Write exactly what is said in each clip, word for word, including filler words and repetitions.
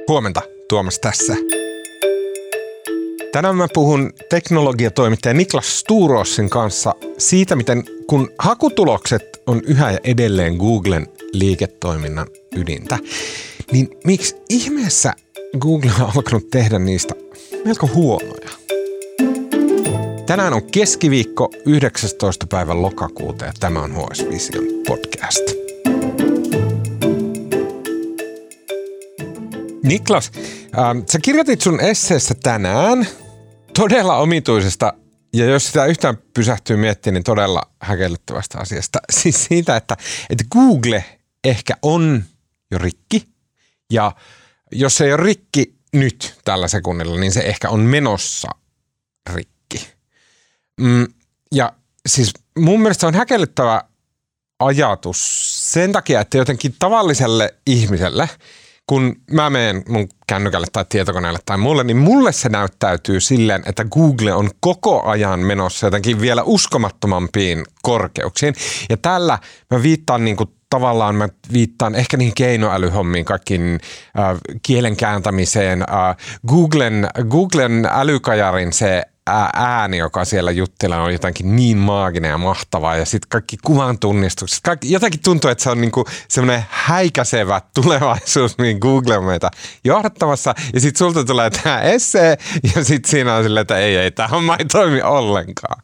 Huomenta, Tuomas tässä. Tänään mä puhun teknologiatoimittaja Niklas Sturosin kanssa siitä, miten kun hakutulokset on yhä ja edelleen Googlen liiketoiminnan ydintä, niin miksi ihmeessä Google on alkanut tehdä niistä melko huonoja? Tänään on keskiviikko yhdeksästoista päivä lokakuuta ja tämä on H S Vision podcast. Niklas, äh, sä kirjoitit sun esseessä tänään todella omituisesta, ja jos sitä yhtään pysähtyy miettimään, niin todella häkellyttävästä asiasta. Siis siitä, että, että Google ehkä on jo rikki, ja jos se ei ole rikki nyt tällä sekunnilla, niin se ehkä on menossa rikki. Mm, ja siis mun mielestä se on häkellyttävä ajatus sen takia, että jotenkin tavalliselle ihmiselle, kun mä menen mun kännykälle tai tietokoneelle tai mulle, niin mulle se näyttäytyy silleen, että Google on koko ajan menossa jotenkin vielä uskomattomampiin korkeuksiin. Ja tällä mä viittaan niin kuin tavallaan, mä viittaan ehkä niihin keinoälyhommiin, kaikkiin äh, kielen kääntämiseen, äh, Googlen, Googlen älykajarin se ääni, joka siellä juttelee, on jotenkin niin maaginen ja mahtavaa. Ja sitten kaikki kuvan tunnistukset. Kaikki, jotenkin tuntuu, että se on niinku semmoinen häikäisevä tulevaisuus, mihin Google on meitä johdattamassa. Ja sitten sulta tulee tämä essee, ja sitten siinä on silleen, että ei, ei, tämä homma ei toimi ollenkaan.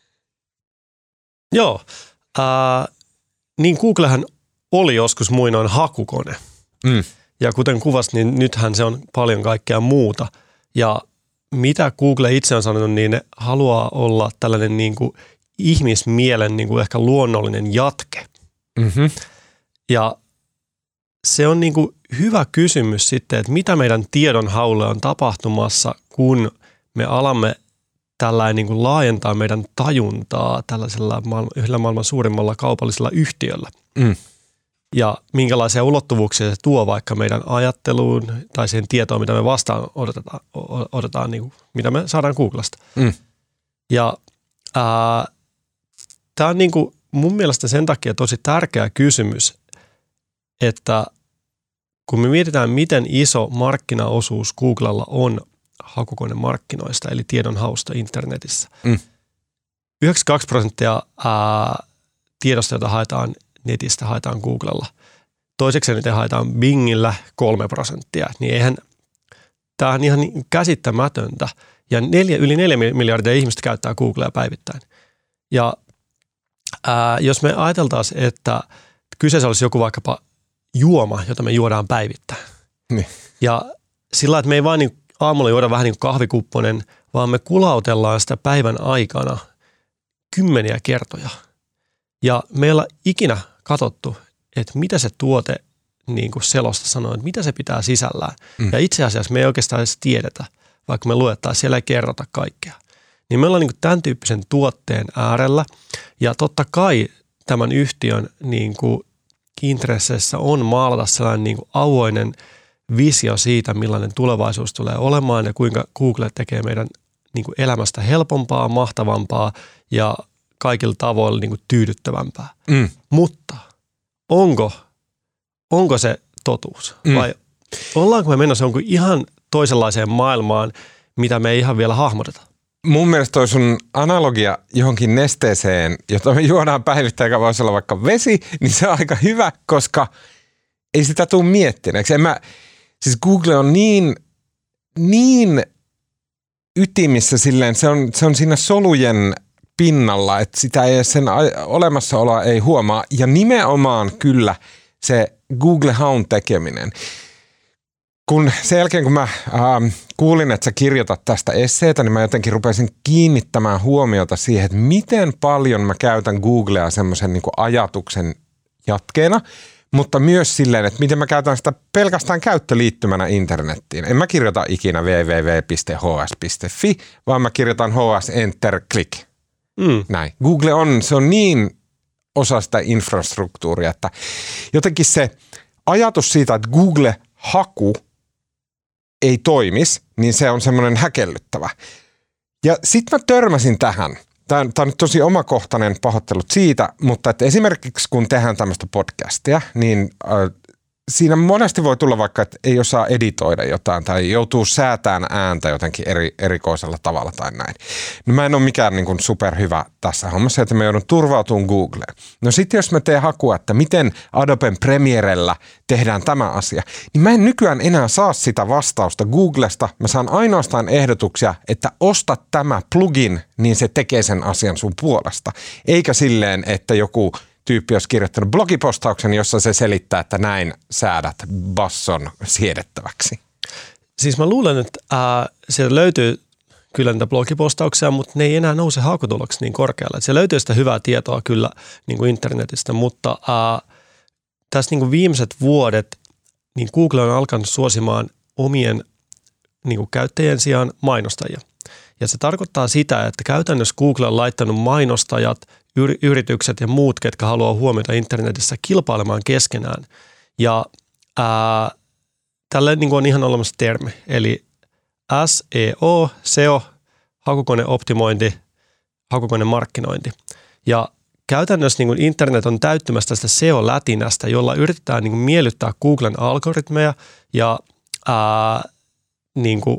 Joo. Äh, niin Googlehän oli joskus muinoin hakukone. Mm. Ja kuten kuvasit, niin nythän se on paljon kaikkea muuta. Ja mitä Google itse on sanonut, niin ne haluaa olla tällainen niin kuin ihmismielen niin kuin ehkä luonnollinen jatke. Mm-hmm. Ja se on niin kuin hyvä kysymys sitten, että mitä meidän tiedonhaulle on tapahtumassa, kun me alamme tällainen niin kuin laajentaa meidän tajuntaa tällaisella maailman, yhdellä maailman suurimmalla kaupallisella yhtiöllä. Mm. Ja minkälaisia ulottuvuuksia se tuo vaikka meidän ajatteluun tai siihen tietoon, mitä me vastaan odotetaan, odotetaan niin kuin, mitä me saadaan Googlesta. Mm. Ja tämä on niin kuin mun mielestä sen takia tosi tärkeä kysymys, että kun me mietitään, miten iso markkinaosuus Googlella on hakukonemarkkinoista, eli tiedonhausta internetissä. Mm. yhdeksänkymmentäkaksi prosenttia ää, tiedosta, jota haetaan netistä, haetaan Googlella. Toiseksi niitä haetaan Bingillä kolme prosenttia. Niin eihän, tämä on ihan käsittämätöntä. Ja neljä, yli neljä miljardia ihmistä käyttää Googlea päivittäin. Ja ää, jos me ajateltaisiin, että kyseessä olisi joku vaikkapa juoma, jota me juodaan päivittäin. Niin. Ja sillä, että me ei vain niin aamulla juoda vähän niin kuin kahvikupponen, vaan me kulautellaan sitä päivän aikana kymmeniä kertoja. Ja meillä on ikinä katsottu, että mitä se tuote niin kuin selosta sanoo, että mitä se pitää sisällään. Mm. Ja itse asiassa me ei oikeastaan edes tiedetä, vaikka me luettaisiin, siellä ei kerrota kaikkea. Niin me ollaan niin kuin tämän tyyppisen tuotteen äärellä. Ja totta kai tämän yhtiön niin kuin intresseissä on maalata sellainen niin kuin avoinen visio siitä, millainen tulevaisuus tulee olemaan ja kuinka Google tekee meidän niin kuin elämästä helpompaa, mahtavampaa ja kaikilla tavoilla niin kuin tyydyttävämpää. Mm. Mutta onko, onko se totuus? Mm. Vai ollaanko me menossa jonkun ihan toisenlaiseen maailmaan, mitä me ei ihan vielä hahmoteta? Mun mielestä toi sun analogia johonkin nesteeseen, jota me juodaan päivittäin, joka voisi olla vaikka vesi, niin se on aika hyvä, koska ei sitä tule miettineeksi. En mä, siis Google on niin, niin ytimissä silleen, se on, se on siinä solujen pinnalla, että sitä ei sen olemassaoloa ei huomaa. Ja nimenomaan kyllä se Google-haun tekeminen. Kun sen jälkeen, kun mä ähm, kuulin, että sä kirjoitat tästä esseetä, niin mä jotenkin rupesin kiinnittämään huomiota siihen, että miten paljon mä käytän Googlea semmoisen niin kuin ajatuksen jatkeena, mutta myös silleen, että miten mä käytän sitä pelkästään käyttöliittymänä internettiin. En mä kirjoita ikinä double-u double-u double-u piste h s piste f i, vaan mä kirjoitan H S enter click. Mm. Näin. Google on, se on niin osa sitä infrastruktuuria, että jotenkin se ajatus siitä, että Google-haku ei toimisi, niin se on semmoinen häkellyttävä. Ja sitten mä törmäsin tähän. Tämä on, tämä on nyt tosi omakohtainen pahoittelut siitä, mutta että esimerkiksi kun tehdään tämmöistä podcastia, niin äh, siinä monesti voi tulla vaikka, että ei osaa editoida jotain tai joutuu säätämään ääntä jotenkin eri, erikoisella tavalla tai näin. No mä en ole mikään niin kuin superhyvä tässä hommassa, että mä joudun turvautumaan Googleen. No sitten jos mä teen hakua, että miten Adoben Premierellä tehdään tämä asia, niin mä en nykyään enää saa sitä vastausta Googlesta. Mä saan ainoastaan ehdotuksia, että osta tämä plugin, niin se tekee sen asian sun puolesta. Eikä silleen, että joku tyyppi olisi kirjoittanut blogipostauksen, jossa se selittää, että näin säädät basson siedettäväksi. Siis mä luulen, että ää, sieltä löytyy kyllä niitä blogipostauksia, mutta ne ei enää nouse haukutuloksi niin korkealle. Siellä löytyy sitä hyvää tietoa kyllä niin kuin internetistä, mutta ää, tässä niin kuin viimeiset vuodet niin Google on alkanut suosimaan omien niin kuin käyttäjien sijaan mainostajia. Ja se tarkoittaa sitä, että käytännössä Google on laittanut mainostajat, yritykset ja muut, ketkä haluaa huomioida internetissä kilpailemaan keskenään. Ja ää, tälle niin kuin on ihan olemassa termi, eli S E O, S E O, hakukoneoptimointi, hakukonemarkkinointi. Ja käytännössä niin kuin internet on täyttymässä tästä S E O-lätinästä, jolla yritetään niin kuin miellyttää Googlen algoritmeja ja ää, niin kuin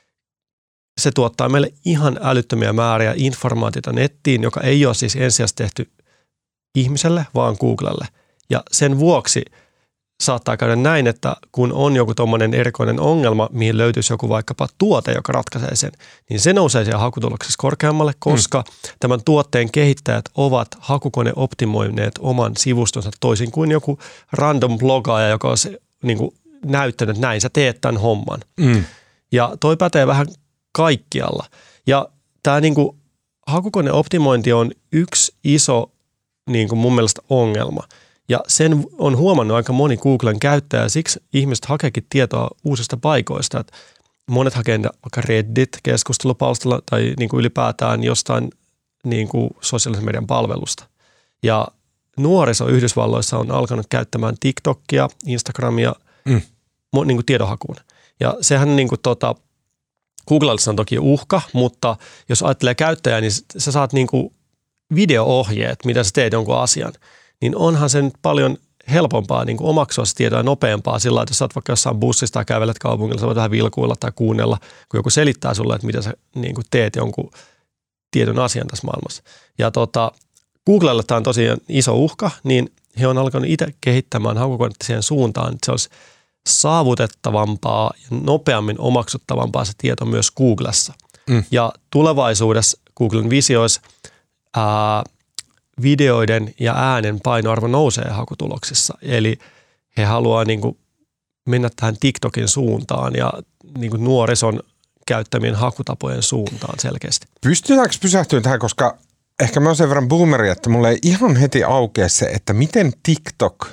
se tuottaa meille ihan älyttömiä määriä informaatiota nettiin, joka ei ole siis ensisijaisesti tehty ihmiselle, vaan Googlelle. Ja sen vuoksi saattaa käydä näin, että kun on joku tommoinen erikoinen ongelma, mihin löytyisi joku vaikkapa tuote, joka ratkaisee sen, niin se nousee siellä hakutuloksessa korkeammalle, koska mm. tämän tuotteen kehittäjät ovat hakukoneoptimoineet oman sivustonsa toisin kuin joku random blogaaja, joka on se, niin kuin näyttänyt, että näin sä teet tämän homman. Mm. Ja toi pätee vähän kaikkialla. Ja tämä niinku hakukoneoptimointi on yksi iso niinku mun mielestä ongelma. Ja sen on huomannut aika moni Googlen käyttäjä. Siksi ihmiset hakeekin tietoa uusista paikoista. Et monet hakee vaikka Reddit-keskustelupalstalla tai niinku ylipäätään jostain niinku sosiaalisen median palvelusta. Ja nuoriso Yhdysvalloissa on alkanut käyttämään TikTokia, Instagramia mm. niinku tiedonhakuun. Ja sehän niinku tota Googlella on toki uhka, mutta jos ajattelee käyttäjää, niin sä saat niinku video-ohjeet, mitä sä teet jonkun asian, niin onhan se nyt paljon helpompaa niinku omaksua se tietoa nopeampaa sillä, että jos sä oot vaikka jossain bussissa tai kävelet kaupungilla, sä voit vähän vilkuilla tai kuunnella, kun joku selittää sulle, että mitä sä niinku teet jonkun tietyn asian tässä maailmassa. Ja tota, Googlella tämä on tosiaan iso uhka, niin he on alkanut itse kehittämään hakukonetta siihen suuntaan, että se olisi saavutettavampaa ja nopeammin omaksuttavampaa se tieto myös Googlessa. Mm. Ja tulevaisuudessa Googlen visioissa ää, videoiden ja äänen painoarvo nousee hakutuloksissa. Eli he haluaa niin kuin mennä tähän TikTokin suuntaan ja niin kuin nuorison käyttämien hakutapojen suuntaan selkeästi. Pystytäänkö pysähtyä tähän, koska ehkä mä oon sen verran boomeri, että mulle ei ihan heti aukea se, että miten TikTok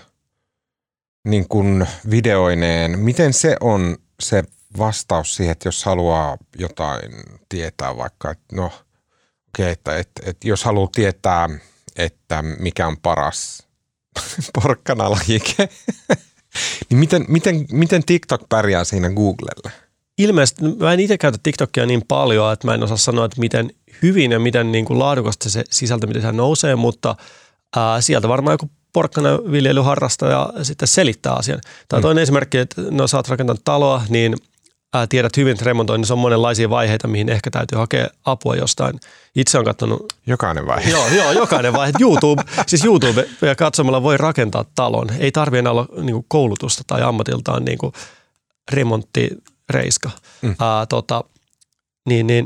niin kuin videoineen, miten se on se vastaus siihen, että jos haluaa jotain tietää vaikka, että no okei, okay, että, että, että jos haluaa tietää, että mikä on paras porkkanalajike, niin miten, miten, miten TikTok pärjää siinä Googlelle? Ilmeisesti, mä en itse käytä TikTokia niin paljon, että mä en osaa sanoa, että miten hyvin ja miten niin kuin laadukasta se sisältö, miten se nousee, mutta ää, sieltä varmaan joku porkkanaviljelyharrastaja sitten selittää asian. Tai mm. toinen esimerkki, että no sä oot rakentanut taloa, niin ää, tiedät hyvin, että remontoinnissa on monenlaisia vaiheita, mihin ehkä täytyy hakea apua jostain. Itse on katsonut... Jokainen vaihe. Joo, joo jokainen vaihe. YouTube, siis YouTube ja katsomalla voi rakentaa talon. Ei tarvitse enää olla niin kuin koulutusta tai ammatiltaan niin kuin remonttireiska. Mm. Ää, tota, niin, niin,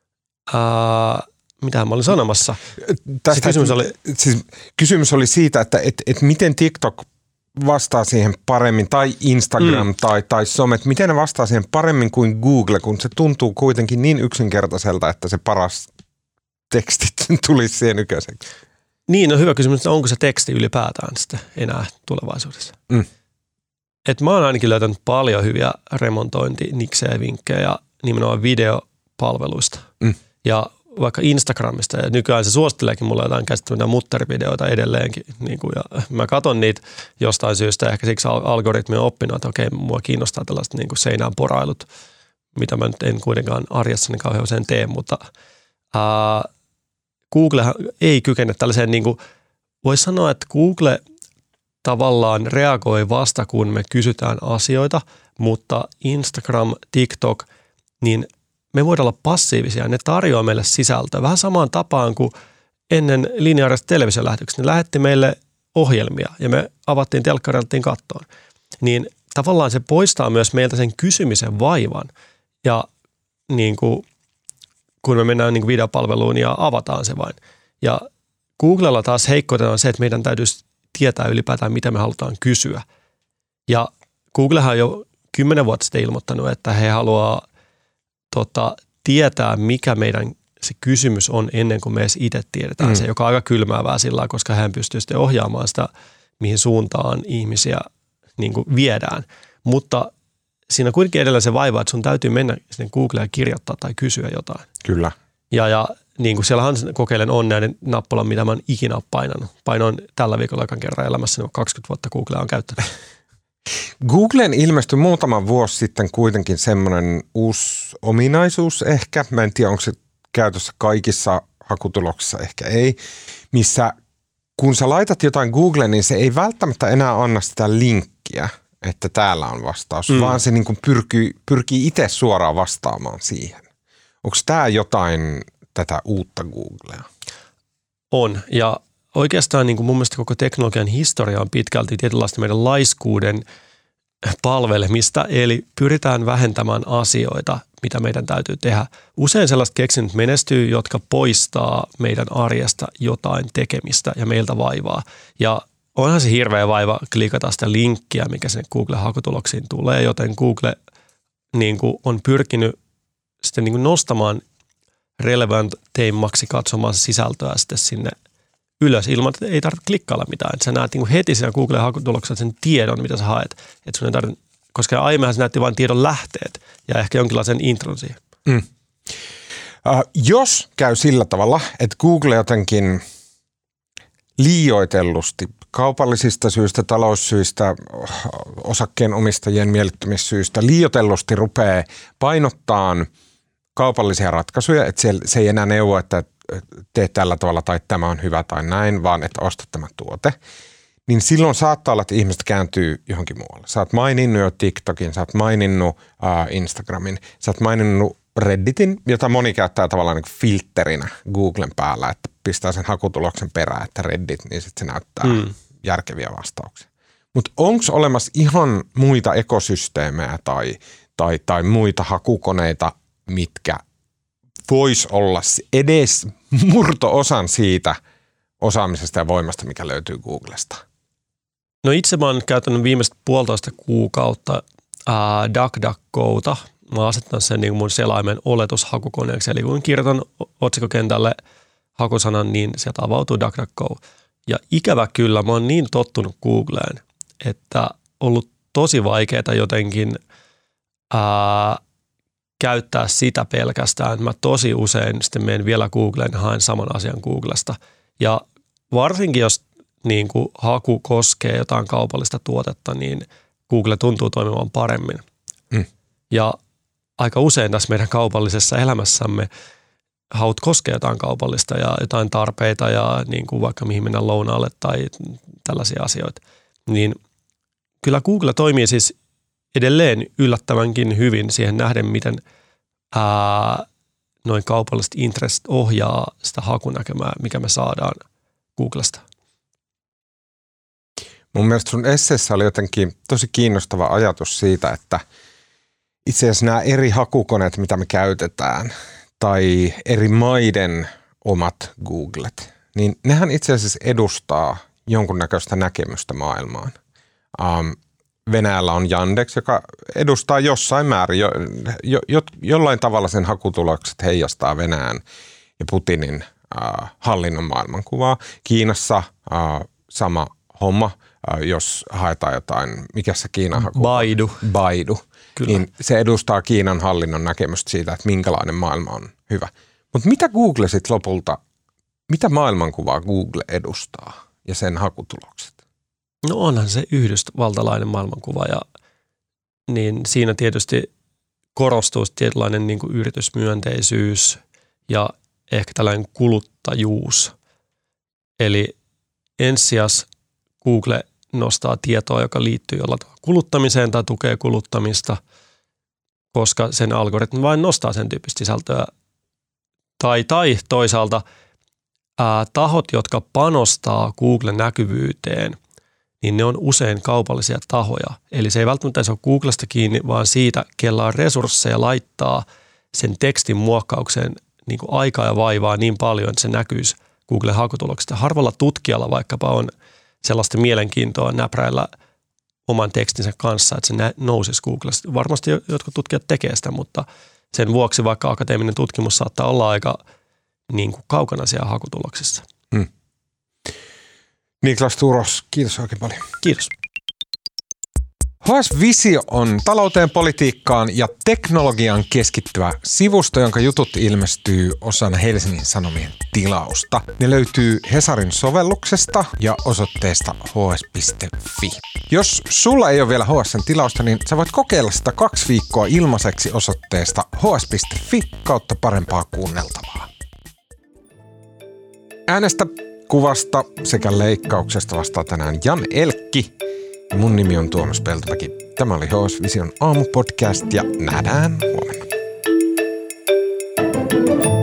ää, mitähän mä olin sanomassa? Tästä, kysymys, oli... Siis, kysymys oli siitä, että et, et miten TikTok vastaa siihen paremmin, tai Instagram mm. tai, tai somet, miten ne vastaa siihen paremmin kuin Google, kun se tuntuu kuitenkin niin yksinkertaiselta, että se paras tekstit tulisi siihen yköiseksi. Niin, on hyvä kysymys, että onko se teksti ylipäätään sitten enää tulevaisuudessa. Mm. Et mä oon ainakin löytänyt paljon hyviä remontointiniksejä ja vinkkejä nimenomaan videopalveluista. Mm. Ja vaikka Instagramista, ja nykyään se suositteleekin mulle jotain käsittämättä mutterivideoita edelleenkin. Niin kuin, ja mä katson niitä jostain syystä, ehkä siksi algoritmi on oppinut, että okei, mua kiinnostaa tällaiset niin kuin seinään porailut, mitä mä nyt en kuitenkaan arjessani kauhean usein tee, mutta ää, Google ei kykene tällaiseen, niin kuin, voisi sanoa, että Google tavallaan reagoi vasta, kun me kysytään asioita, mutta Instagram, TikTok, niin me voidaan olla passiivisia. Ne tarjoaa meille sisältöä. Vähän samaan tapaan kuin ennen lineaarista televisiolähetyksestä. Ne lähetti meille ohjelmia ja me avattiin telkkari ja alettiin kattoon. Niin tavallaan se poistaa myös meiltä sen kysymisen vaivan. Ja niin kuin, kun me mennään niin kuin videopalveluun ja avataan se vain. Ja Googlella taas heikkoutena on se, että meidän täytyisi tietää ylipäätään, mitä me halutaan kysyä. Ja Googlehan on jo kymmenen vuotta sitten ilmoittanut, että he haluaa tota, tietää, mikä meidän se kysymys on ennen kuin me edes itse tiedetään mm. se, joka on aika kylmäävää sillä, koska hän pystyy sitten ohjaamaan sitä, mihin suuntaan ihmisiä niin kuin viedään. Mutta siinä kuitenkin edellä se vaiva, että sun täytyy mennä sinne Googleen ja kirjoittaa tai kysyä jotain. Kyllä. Ja, ja niin kuin siellähän kokeilen onnea nappulan, mitä mä oon ikinä painanut. Painoin tällä viikolla ekan kerran elämässäni, kaksikymmentä vuotta Googlea on käyttänyt. Googleen ilmestyi muutama vuosi sitten kuitenkin semmoinen uusi ominaisuus ehkä. Mä en tiedä, onko se käytössä kaikissa hakutuloksissa, ehkä ei. Missä kun sä laitat jotain Googleen, niin se ei välttämättä enää anna sitä linkkiä, että täällä on vastaus, mm. vaan se niin kuin pyrkii, pyrkii itse suoraan vastaamaan siihen. Onko tämä jotain tätä uutta Googlea? On, ja oikeastaan niin kuin mun mielestä koko teknologian historia on pitkälti tietynlaista meidän laiskuuden palvelemista, eli pyritään vähentämään asioita, mitä meidän täytyy tehdä. Usein sellaiset keksinnöt menestyy, jotka poistaa meidän arjesta jotain tekemistä ja meiltä vaivaa. Ja onhan se hirveä vaiva klikata sitä linkkiä, mikä sinne Google-hakutuloksiin tulee, joten Google niin kuin on pyrkinyt sitten niin kuin nostamaan relevanteimmaksi katsomaan sisältöä sitten sinne ylös ilman, että ei tarvitse klikkailla mitään. Että sä näet niin kuin heti siinä Google-hakutuloksessa sen tiedon, mitä sä haet. Että sun ei tarvitse, koska aiemminhan se näytti vain tiedon lähteet ja ehkä jonkinlaisen intron siihen. Mm. Uh, jos käy sillä tavalla, että Google jotenkin liioitellusti kaupallisista syistä, taloussyistä, osakkeenomistajien miellyttämissyistä liioitellusti rupeaa painottaan kaupallisia ratkaisuja, että se ei enää neuvo, että tee tällä tavalla tai tämä on hyvä tai näin, vaan että osta tämä tuote, niin silloin saattaa olla, että ihmiset kääntyy johonkin muualle. Sä oot maininnut jo TikTokin, sä oot maininnut uh, Instagramin, sä oot maininnut Redditin, jota moni käyttää tavallaan niin kuin filtterinä Googlen päällä, että pistää sen hakutuloksen perään, että Reddit, niin sitten se näyttää mm. järkeviä vastauksia. Mutta onko olemassa ihan muita ekosysteemejä tai, tai, tai muita hakukoneita, mitkä voisi olla edes murto-osan siitä osaamisesta ja voimasta, mikä löytyy Googlesta? No itse mä oon käyttänyt viimeiset puolitoista kuukautta ää, DuckDuckGota. Mä asetan sen niin mun selaimen oletushakukoneeksi. Eli kun kirjoitan otsikokentälle hakusanan, niin sieltä avautuu DuckDuckGo. Ja ikävä kyllä, mä oon niin tottunut Googleen, että ollut tosi vaikeaa jotenkin ää, käyttää sitä pelkästään. Mä tosi usein sitten menen vielä Googleen ja haen saman asian Googlesta. Ja varsinkin jos niin kuin haku koskee jotain kaupallista tuotetta, niin Google tuntuu toimivan paremmin. Mm. Ja aika usein tässä meidän kaupallisessa elämässämme haut koskee jotain kaupallista ja jotain tarpeita ja niin kuin vaikka mihin mennään lounaalle tai tällaisia asioita. Niin kyllä Google toimii siis edelleen yllättävänkin hyvin siihen nähden, miten ää, noin kaupalliset intressit ohjaa sitä hakunäkemää, mikä me saadaan Googlesta. Mun mielestä sun esseessä oli jotenkin tosi kiinnostava ajatus siitä, että itse asiassa nämä eri hakukoneet, mitä me käytetään, tai eri maiden omat Googlet, niin nehän itse asiassa edustaa jonkunnäköistä näkemystä maailmaan. Um, Venäjällä on Yandex, joka edustaa jossain määrin, jo, jo, jo, jollain tavalla sen hakutulokset heijastaa Venäjän ja Putinin äh, hallinnon maailmankuvaa. Kiinassa äh, sama homma, äh, jos haetaan jotain, mikä se Kiinan haku? Baidu. Baidu. Niin se edustaa Kiinan hallinnon näkemystä siitä, että minkälainen maailma on hyvä. Mutta mitä Google sitten lopulta, mitä maailmankuvaa Google edustaa ja sen hakutulokset? No onhan se yhdysvaltalainen maailmankuva ja niin siinä tietysti korostuu tietynlainen niin kuin yritysmyönteisyys ja ehkä tällainen kuluttajuus. Eli ensisijaisesti Google nostaa tietoa, joka liittyy jollain tavalla kuluttamiseen tai tukee kuluttamista, koska sen algoritmi vain nostaa sen tyyppistä sisältöä. Tai, tai toisaalta ää, tahot, jotka panostaa Googlen näkyvyyteen, niin ne on usein kaupallisia tahoja. Eli se ei välttämättä se ole Googlesta kiinni, vaan siitä, kellä on resursseja laittaa sen tekstin muokkaukseen niin kuin aikaa ja vaivaa niin paljon, että se näkyisi Googlen hakutuloksista. Harvalla tutkijalla vaikkapa on sellaista mielenkiintoa näpräillä oman tekstinsä kanssa, että se nousisi Googlesta. Varmasti jotkut tutkijat tekee sitä, mutta sen vuoksi vaikka akateeminen tutkimus saattaa olla aika niin kuin kaukana siellä hakutuloksissa. Hmm. Niklas Turos, kiitos oikein paljon. Kiitos. H S Visio on talouteen, politiikkaan ja teknologiaan keskittyvä sivusto, jonka jutut ilmestyy osana Helsingin Sanomien tilausta. Ne löytyy Hesarin sovelluksesta ja osoitteesta h s piste f i. Jos sulla ei ole vielä H S:n tilausta, niin sä voit kokeilla sitä kaksi viikkoa ilmaiseksi osoitteesta h s piste f i kautta parempaa kuunneltavaa. Äänestä, kuvasta sekä leikkauksesta vastaa tänään Jan Elkki. Mun nimi on Tuomas Peltomäki. Tämä oli H S Vision aamupodcast ja nähdään huomenna.